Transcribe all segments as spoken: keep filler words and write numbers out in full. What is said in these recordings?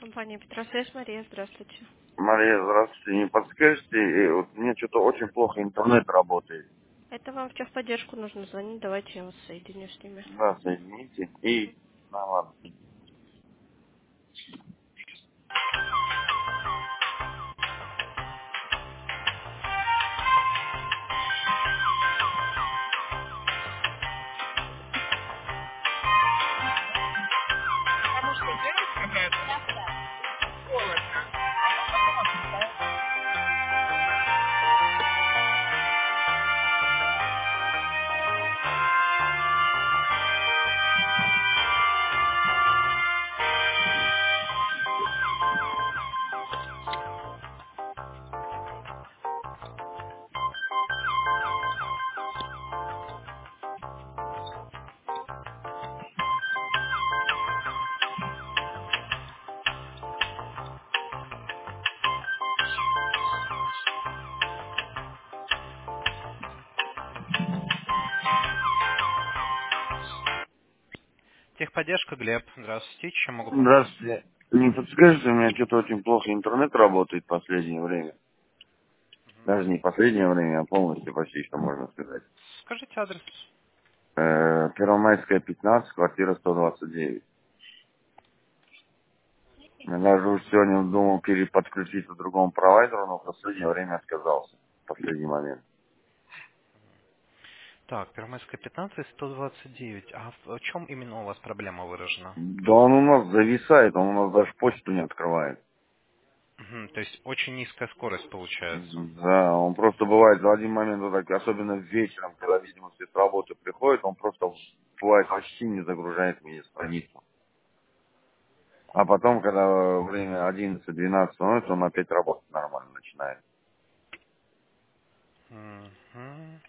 Компания Петросвязь, Мария, здравствуйте. Мария, здравствуйте. Не подскажете, э, вот мне что-то очень плохо интернет работает. Это вам в техподдержку нужно звонить, давайте я вас соединю с ними. Да, соедините. И, ну ладно. Потому что девушка какая-то холодно. Она потом отвечает. Техподдержка, Глеб. Здравствуйте. Чем могу помочь? Здравствуйте. Не подскажете, у меня что-то очень плохо интернет работает в последнее время. Даже не последнее время, а полностью почти, что можно сказать. Скажите адрес. Э, Первомайская, пятнадцать, квартира сто двадцать девять. Я даже уж сегодня думал переподключить к другому провайдеру, но в последнее время отказался. В последний момент. Так, Первомайская пятнадцать, сто двадцать девять. А в в чем именно у вас проблема выражена? Да он у нас зависает, он у нас даже почту не открывает. Мгм, то есть очень низкая скорость получается. Да, он просто бывает в один момент, вот так, особенно вечером, когда, видимо, все с работы приходят, он просто бывает почти не загружает мне страницу. А потом, когда время одиннадцать-двенадцать становится, он опять работать нормально начинает. Мгм.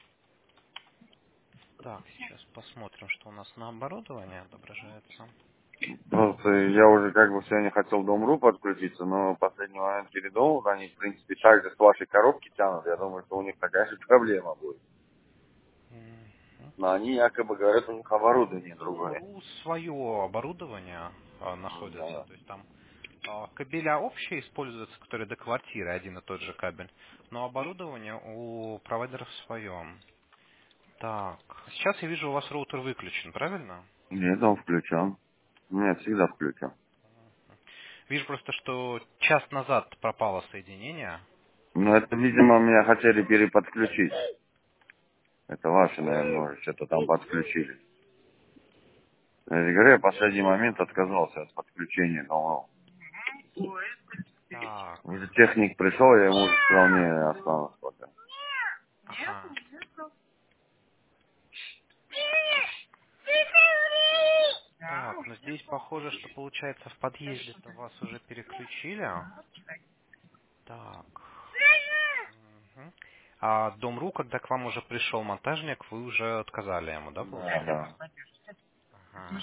Так, сейчас посмотрим, что у нас на оборудовании отображается. Просто я уже как бы сегодня хотел Дом.ру подключиться, но в последний момент передумал, они, в принципе, так же с вашей коробки тянут, я думаю, что у них такая же проблема будет. Мгм. Но они якобы говорят, у них оборудование У другое. Дом.ру свое оборудование а, находится. Да. То есть там а, кабеля общие используются, которые до квартиры, один и тот же кабель. Но оборудование у провайдеров свое. Так, сейчас я вижу, у вас роутер выключен, правильно? Нет, он включен. У меня всегда включен. Вижу просто, что час назад пропало соединение. Ну, это, видимо, меня хотели переподключить. Это ваши, наверное, может, что-то там подключили. Я же говорю, я в последний момент отказался от подключения. Но Так, уже техник пришел, я ему сказал, не останусь пока. ага. Так, ну здесь похоже, что получается в подъезде-то вас уже переключили. Так. Мгм. А Дом.ру, когда к вам уже пришел монтажник, вы уже отказали ему, да, Да, получается? да. Ага.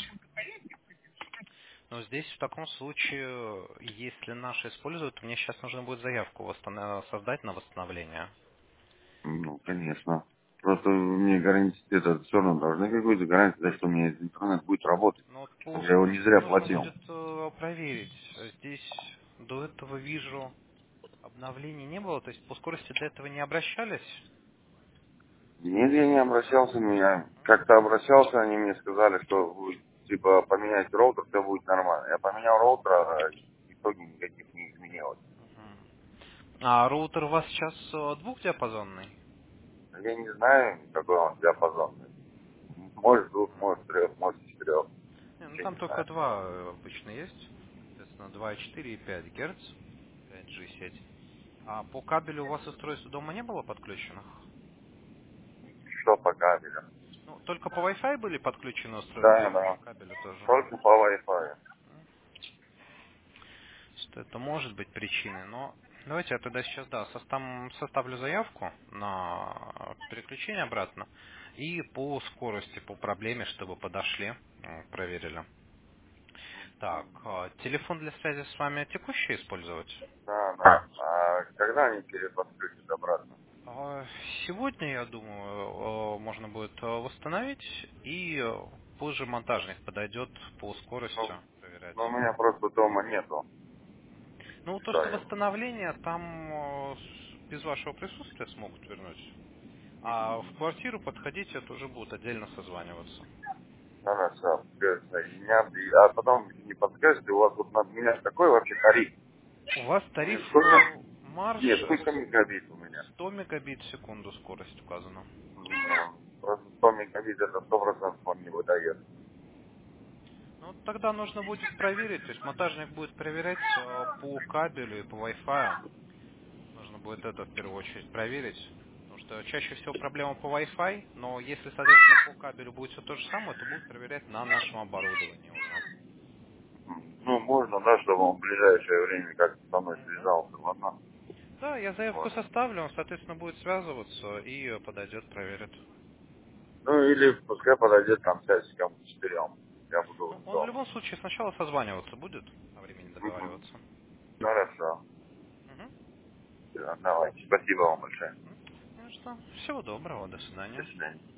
Но здесь в таком случае, если наши используют, то мне сейчас нужно будет заявку восстанов- создать на восстановление. Ну, конечно. Просто мне гарантии, это все равно должны какую-то гарантию дать, что у меня интернет будет работать. Но вот по Чтобы я его не скорости зря нужно платил. будет э, проверить. Здесь до этого вижу обновлений не было, то есть по скорости до этого не обращались. Нет, я не обращался, меня как-то обращался, они мне сказали, что будет, типа, поменять роутер, все будет нормально. Я поменял роутер, а итоги никаких не изменилось. Мгм. А роутер у вас сейчас э, двухдиапазонный? Я не знаю, какой он диапазон. Может двух, может трех, может четырех. Не, ну Ничего там не только знаю. два э, обычно есть. Соответственно, два и четыре и пять Гц. пять джи сеть. А по кабелю у вас устройство дома не было подключенных? Что по кабелю? Ну, только по Wi-Fi были подключены устройства Да, или по да. кабелю тоже? Только по Wi-Fi. Что это может быть причиной, но давайте я тогда сейчас, да, состав- составлю заявку на переключение обратно и по скорости, по проблеме, чтобы подошли, м, проверили. Так, а, телефон для связи с вами текущий использовать? Да, да. А когда они переподключат обратно? А, Сегодня, я думаю, э, можно будет э, восстановить, и э, позже монтажник подойдет по Ну, скорости проверять. ну, у меня просто дома нету. Ну, то, Да, что я понял. восстановление, там э, с- без вашего присутствия смогут вернуть. А в квартиру подходить, это уже будут отдельно созваниваться. Хорошо, скажется, и меня- и- а потом не подскажете, у вас вот на меня какой вообще тариф? У вас тариф И сколько? э, марш Нет, э, сколько мегабит у меня? сто мегабит в секунду скорость указана. М, Просто сто мегабит это сто процентов он не выдает. Ну, тогда нужно будет проверить, то есть монтажник будет проверять э, по кабелю и по Wi-Fi. Нужно будет это в первую очередь проверить. Потому что чаще всего проблема по Wi-Fi, но если, соответственно, по кабелю будет все то же самое, то будут проверять на нашем оборудовании уже. М, Ну, можно, да, чтобы он в ближайшее время как-то со мной Мгм. связался, ладно? Да, я заявку Вот. составлю, он, соответственно, будет связываться и э, подойдет, проверит. Ну, или пускай подойдет там часикам к четырем. Я буду Ну, он в дома. любом случае сначала созваниваться будет, о времени Мгм. договариваться. Хорошо. Мгм. Всё, давайте. Спасибо вам большое. Ну что, всего доброго, до До свидания. свидания.